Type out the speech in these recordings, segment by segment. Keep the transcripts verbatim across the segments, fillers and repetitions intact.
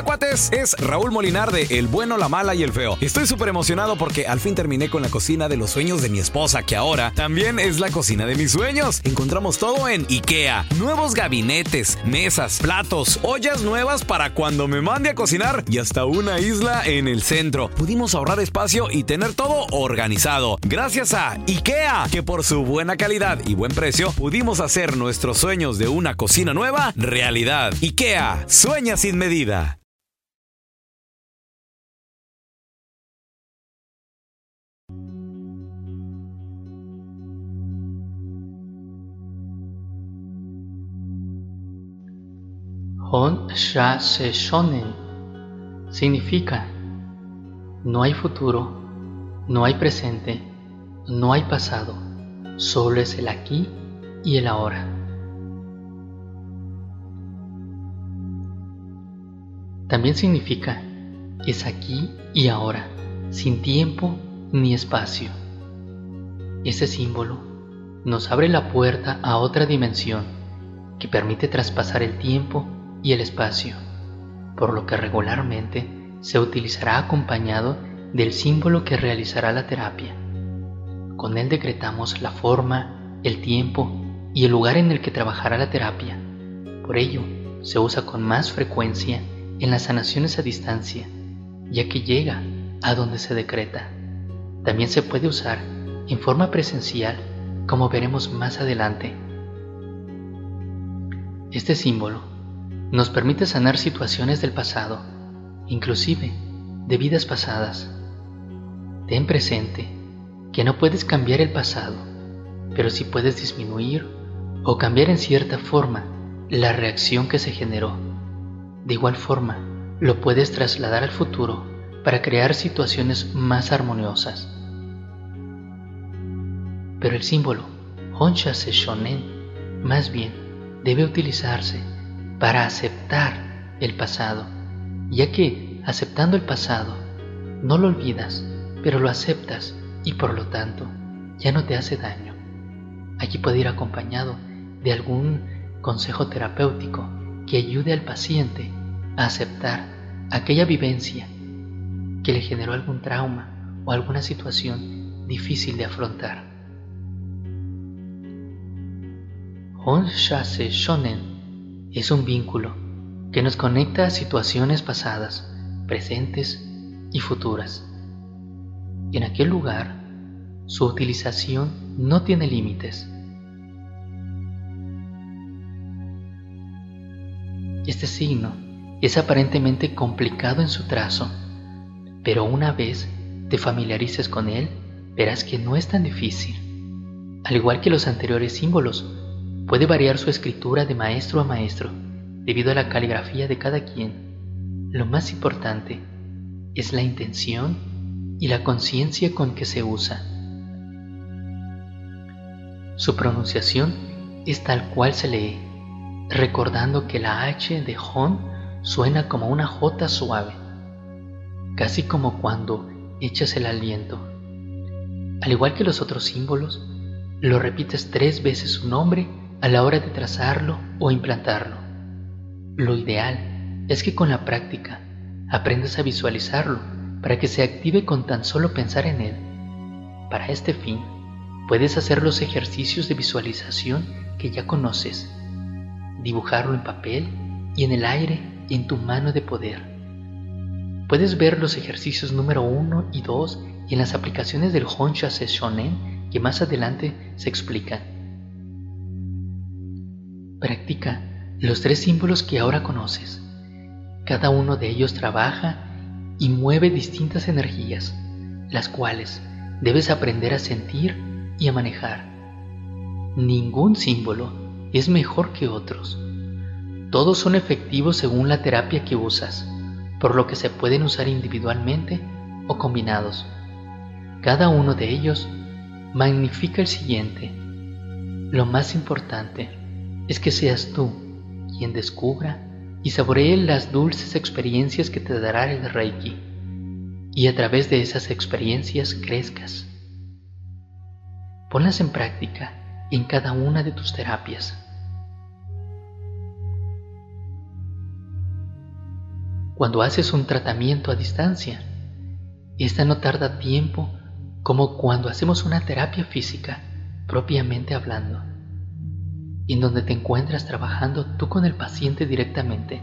cuates? Es Raúl Molinar de El Bueno, la Mala y el Feo. Estoy súper emocionado porque al fin terminé con la cocina de los sueños de mi esposa, que ahora también es la cocina de mis sueños. Encontramos todo en IKEA. Nuevos gabinetes, mesas, platos, ollas nuevas para cuando me mande a cocinar y hasta una isla en el centro. Pudimos ahorrar espacio y tener todo organizado. Gracias a IKEA, que por su buena calidad y buen precio pudimos hacer nuestros sueños de una cocina nueva realidad. IKEA, sueña sin medida. Hon Sha Se Shonen significa: no hay futuro, no hay presente, no hay pasado, solo es el aquí y el ahora. También significa: es aquí y ahora, sin tiempo ni espacio. Este símbolo nos abre la puerta a otra dimensión que permite traspasar el tiempo y el espacio, por lo que regularmente se utilizará acompañado del símbolo que realizará la terapia. Con él decretamos la forma, el tiempo y el lugar en el que trabajará la terapia. Por ello, se usa con más frecuencia en las sanaciones a distancia, ya que llega a donde se decreta. También se puede usar en forma presencial, como veremos más adelante. Este símbolo nos permite sanar situaciones del pasado, inclusive de vidas pasadas. Ten presente que no puedes cambiar el pasado, pero sí puedes disminuir o cambiar en cierta forma la reacción que se generó. De igual forma, lo puedes trasladar al futuro para crear situaciones más armoniosas. Pero el símbolo Honsha Se Shonen más bien debe utilizarse para aceptar el pasado, ya que aceptando el pasado no lo olvidas, pero lo aceptas y por lo tanto ya no te hace daño. Aquí puede ir acompañado de algún consejo terapéutico que ayude al paciente a aceptar aquella vivencia que le generó algún trauma o alguna situación difícil de afrontar. Honsha Se Shonen es un vínculo que nos conecta a situaciones pasadas, presentes y futuras. Y en aquel lugar, su utilización no tiene límites. Este signo es aparentemente complicado en su trazo, pero una vez te familiarices con él, verás que no es tan difícil. Al igual que los anteriores símbolos, puede variar su escritura de maestro a maestro, debido a la caligrafía de cada quien. Lo más importante es la intención y la conciencia con que se usa. Su pronunciación es tal cual se lee, recordando que la H de Hon suena como una J suave, casi como cuando echas el aliento. Al igual que los otros símbolos, lo repites tres veces su nombre a la hora de trazarlo o implantarlo. Lo ideal es que con la práctica aprendas a visualizarlo para que se active con tan solo pensar en él. Para este fin, puedes hacer los ejercicios de visualización que ya conoces, dibujarlo en papel y en el aire en tu mano de poder. Puedes ver los ejercicios número uno y dos y en las aplicaciones del Honsha Se Shonen que más adelante se explican. Practica los tres símbolos que ahora conoces. Cada uno de ellos trabaja y mueve distintas energías, las cuales debes aprender a sentir y a manejar. Ningún símbolo es mejor que otros. Todos son efectivos según la terapia que usas, por lo que se pueden usar individualmente o combinados. Cada uno de ellos magnifica el siguiente. Lo más importante es que seas tú quien descubra y saboree las dulces experiencias que te dará el Reiki, y a través de esas experiencias crezcas. Ponlas en práctica en cada una de tus terapias. cuando haces un tratamiento a distancia, esta no tarda tiempo como cuando hacemos una terapia física, propiamente hablando, en donde te encuentras trabajando tú con el paciente directamente.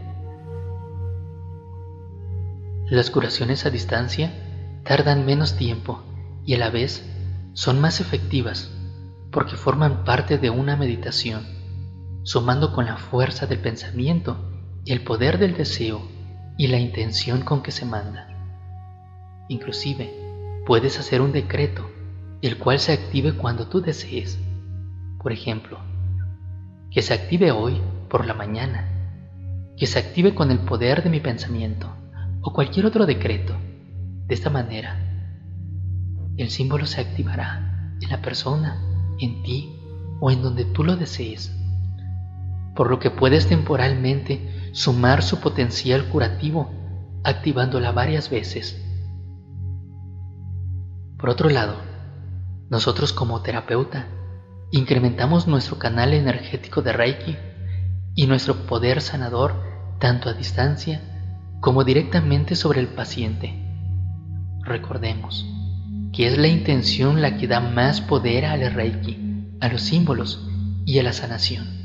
Las curaciones a distancia tardan menos tiempo y a la vez son más efectivas porque forman parte de una meditación, sumando con la fuerza del pensamiento, el poder del deseo y la intención con que se manda. Inclusive, puedes hacer un decreto, el cual se active cuando tú desees. Por ejemplo, que se active hoy por la mañana, que se active con el poder de mi pensamiento, o cualquier otro decreto. De esta manera, el símbolo se activará en la persona, en ti o en donde tú lo desees, por lo que puedes temporalmente sumar su potencial curativo activándola varias veces. Por otro lado, nosotros como terapeuta incrementamos nuestro canal energético de Reiki y nuestro poder sanador tanto a distancia como directamente sobre el paciente. Recordemos que es la intención la que da más poder al Reiki, a los símbolos y a la sanación.